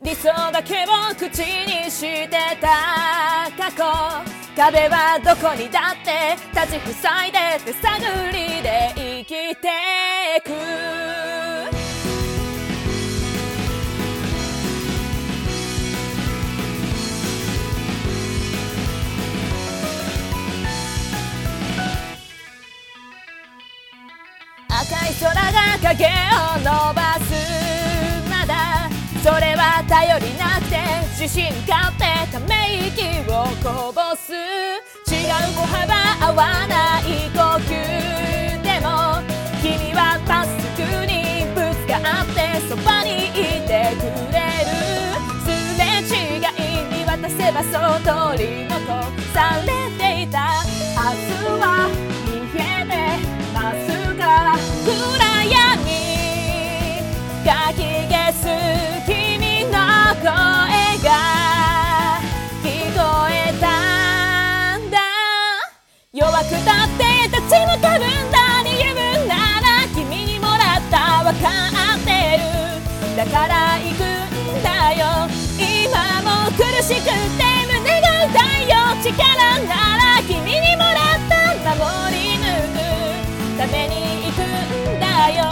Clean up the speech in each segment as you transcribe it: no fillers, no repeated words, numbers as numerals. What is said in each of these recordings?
理想だけを口にしてた過去、壁はどこにだって立ち塞いで手探りで生きてく。赤い空が影を伸ばす、まだそれは頼りなくて自信勝手ため息をこぼす。違う歩幅合わない呼吸でも君はまっすぐにぶつかってそばにいてくれる。すれ違い見渡せばそう取り残されていた明日は見えてますか。暗闇かき消す君の声が聞こえたんだ。弱くたって立ち向かうんだ。逃げるなら君にもらったわかってる。だから行くんだよ。今も苦しくて胸が痛いよ。力なら君にもらった守り抜くために行くんだよ。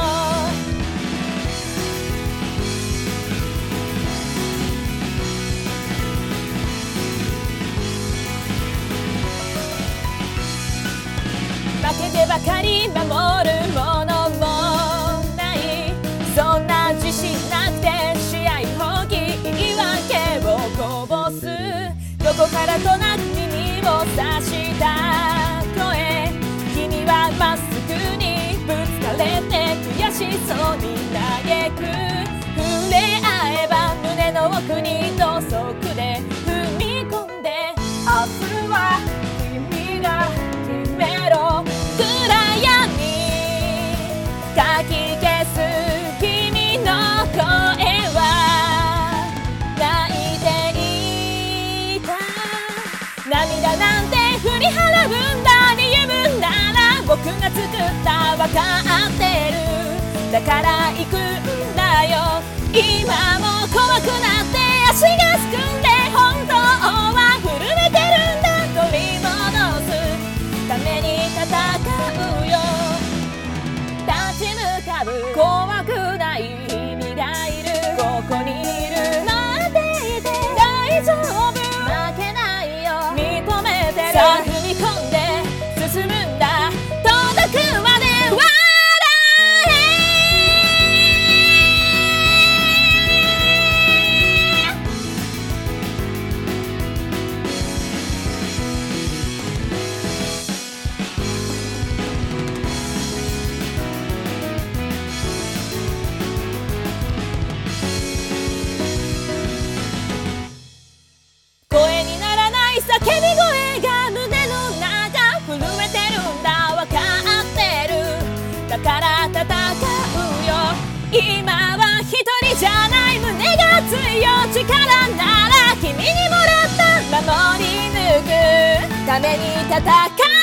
負けてばかり守るものもない。そんな自信なくて試合放棄言い訳をこぼす。どこからとなく耳を刺した声、君はまっすぐにぶつかれて悔しそうに嘆く。触れ合えば胸の奥に土足で踏み込んで明日は君が決めろ。暗闇かき消す君の声は泣いていた。涙なんて振り払うんだ。逃げるなら僕が作ったわかってる。だから行くんだよ。今も怖くなって足がすくんで本当は震えてるんだ。取り戻すために戦うよ。立ち向かう怖くない君がいる。ここにいる待っていて大丈夫。負けないよ認めてる。さあ踏み込んで進むんだ。届くまで笑声にならない叫び声が胸の中震えてるんだ。わかってる。だから戦うよ。今は一人じゃない。胸が強い力なら君にもらった守り抜くために戦う。